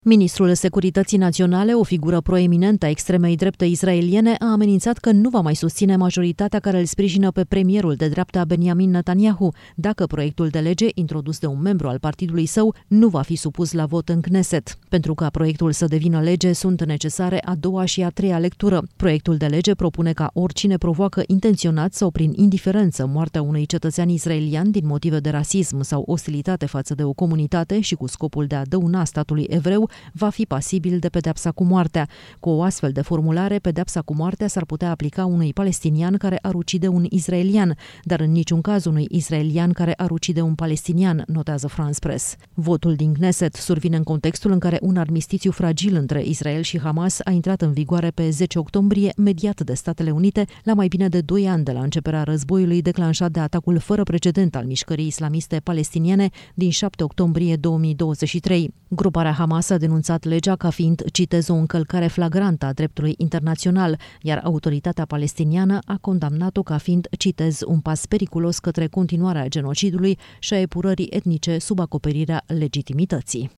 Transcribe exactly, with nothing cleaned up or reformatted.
Ministrul Securității Naționale, o figură proeminentă a extremei drepte israeliene, a amenințat că nu va mai susține majoritatea care îl sprijină pe premierul de dreapta Benjamin Netanyahu, dacă proiectul de lege introdus de un membru al partidului său nu va fi supus la vot în Knesset. Pentru ca proiectul să devină lege, sunt necesare a doua și a treia lectură. Proiectul de lege propune ca oricine provoacă intenționat sau prin indiferență moartea unui cetățean israelian din motive de rasism sau ostilitate față de o comunitate și cu scopul de a dăuna statului evreu, va fi pasibil de pedeapsa cu moartea. Cu o astfel de formulare, pedeapsa cu moartea s-ar putea aplica unui palestinian care ar ucide un israelian, dar în niciun caz unui israelian care ar ucide un palestinian, notează France Press. Votul din Knesset survine în contextul în care un armistițiu fragil între Israel și Hamas a intrat în vigoare pe zece octombrie, mediat de Statele Unite, la mai bine de doi ani de la începerea războiului declanșat de atacul fără precedent al mișcării islamiste palestiniene din șapte octombrie două mii douăzeci și trei. Gruparea Hamas a denunțat legea ca fiind, citez, o încălcare flagrantă a dreptului internațional, iar autoritatea palestiniană a condamnat-o ca fiind, citez, un pas periculos către continuarea genocidului și a epurării etnice sub acoperirea legitimității.